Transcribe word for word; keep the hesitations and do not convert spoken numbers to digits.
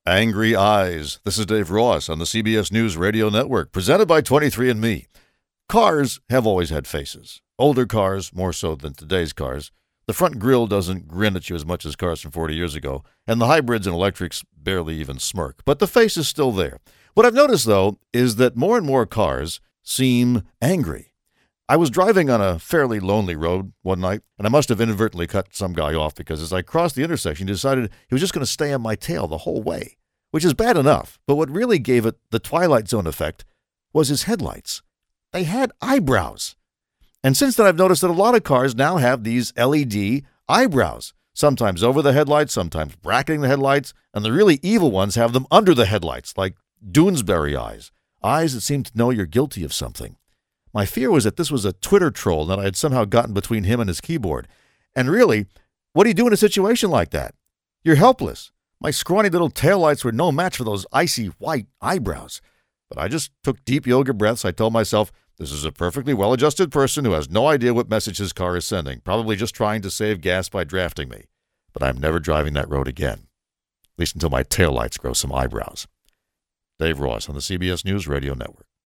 Angry Eyes. This is Dave Ross on the C B S News Radio Network, presented by twenty-three and me. Cars have always had faces. Older cars, more so than today's cars. The front grille doesn't grin at you as much as cars from forty years ago, and the hybrids and electrics barely even smirk. But the face is still there. What I've noticed, though, is that more and more cars seem angry. I was driving on a fairly lonely road one night, and I must have inadvertently cut some guy off because as I crossed the intersection, he decided he was just going to stay on my tail the whole way, which is bad enough. But what really gave it the Twilight Zone effect was his headlights. They had eyebrows. And since then, I've noticed that a lot of cars now have these L E D eyebrows, sometimes over the headlights, sometimes bracketing the headlights, and the really evil ones have them under the headlights, like Doonesbury eyes, eyes that seem to know you're guilty of something. My fear was that this was a Twitter troll that I had somehow gotten between him and his keyboard. And really, what do you do in a situation like that? You're helpless. My scrawny little taillights were no match for those icy white eyebrows. But I just took deep yoga breaths. I told myself, this is a perfectly well-adjusted person who has no idea what message his car is sending, probably just trying to save gas by drafting me. But I'm never driving that road again, at least until my taillights grow some eyebrows. Dave Ross on the C B S News Radio Network.